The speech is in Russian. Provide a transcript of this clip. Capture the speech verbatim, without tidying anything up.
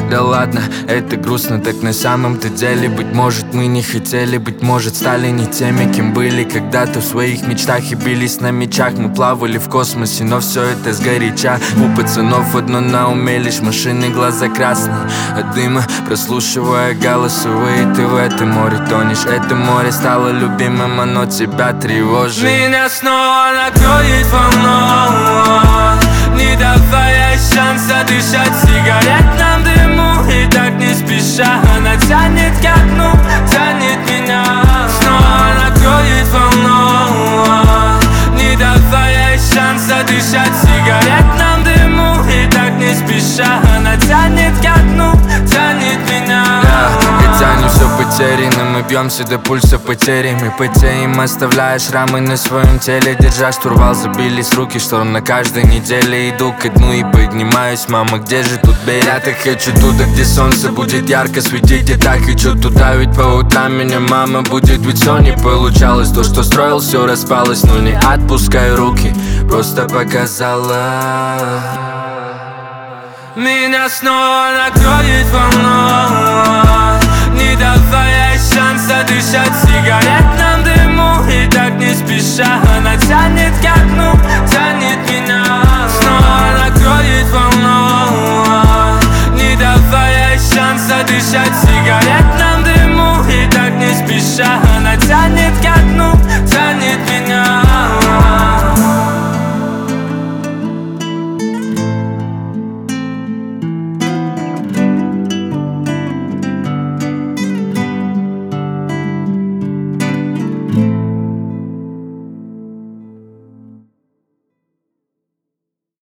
Да ладно, это грустно, так на самом-то деле. Быть может, мы не хотели, быть может, стали не теми, кем были когда-то в своих мечтах и бились на мечах. Мы плавали в космосе, но все это сгоряча. У пацанов одно на уме, лишь машины, глаза красные от дыма. Прослушивая голосовые, ты в этом море тонешь. Это море стало любимым, оно тебя тревожит. Меня снова накроет волной, не давая шанса дышать сигаретном дыму. И так не спеша она тянет ко дну, тянет меня. Снова накроет волной, не давая шанса дышать сигаретном дыму. И так не спеша она тянет ко дну, тянет меня. Хотя не все потеряно, мы бьемся до пульса потерями. Потеем, оставляя шрамы на своем теле. Держа штурвал, забились руки, что на каждой неделе иду ко дну и поднимаюсь. Мама, где же тут Бей? Я так хочу туда, где солнце будет ярко светить. Я так хочу туда, ведь по утрам меня мама будет. Ведь все не получалось, то, что строил, все распалось. Но не отпускаю руки, просто показала. Меня снова накроет волной,